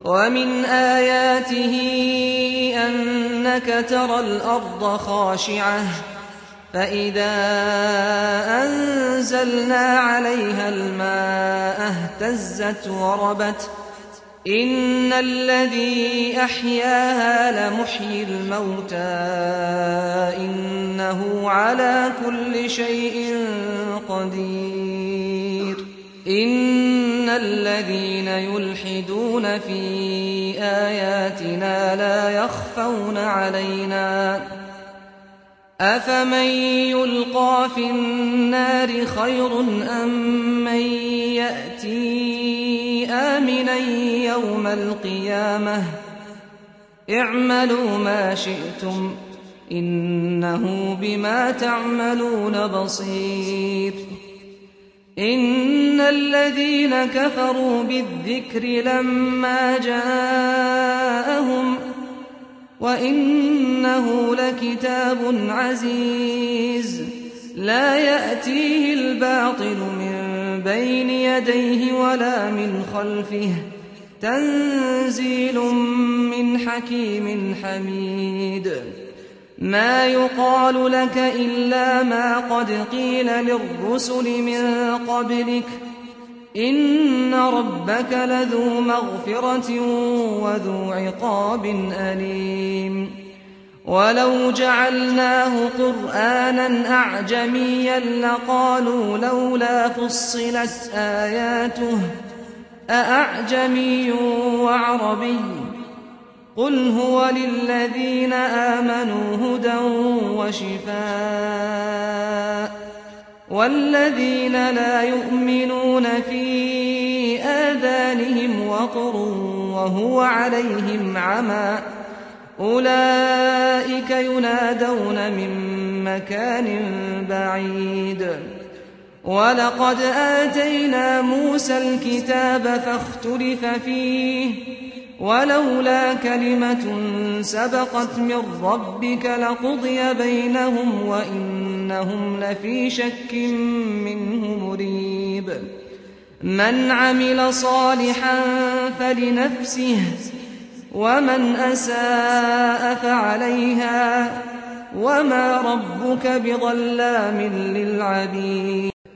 ومن آياته أنك ترى الأرض خاشعة فإذا أنزلنا عليها الماء اهتزت وربت إن الذي أحياها لمحيي الموتى إنه على كل شيء قدير إن الذين يلحدون في آياتنا لا يخفون علينا أفمن يلقى في النار خير أم من يأتي آمنا يوم القيامة اعملوا ما شئتم إنه بما تعملون بصير إن الذين كفروا بالذكر لما جاءهم وإنه لكتاب عزيز لا يأتيه الباطل من بين يديه ولا من خلفه تنزيل من حكيم حميد ما يقال لك إلا ما قد قيل للرسل من قبلك إن ربك لذو مغفرة وذو عقاب أليم ولو جعلناه قرآنا أعجميا لقالوا لولا فصلت آياته أأعجمي وعربي قل هو للذين آمنوا هدى وشفاء والذين لا يؤمنون في آذانهم وقر وهو عليهم عمى أولئك ينادون من مكان بعيد ولقد آتينا موسى الكتاب فاختلف فيه ولولا كلمة سبقت من ربك لقضي بينهم وإنهم لفي شك منه مريب من عمل صالحا فلنفسه ومن أساء فعليها وما ربك بظلام للعبيد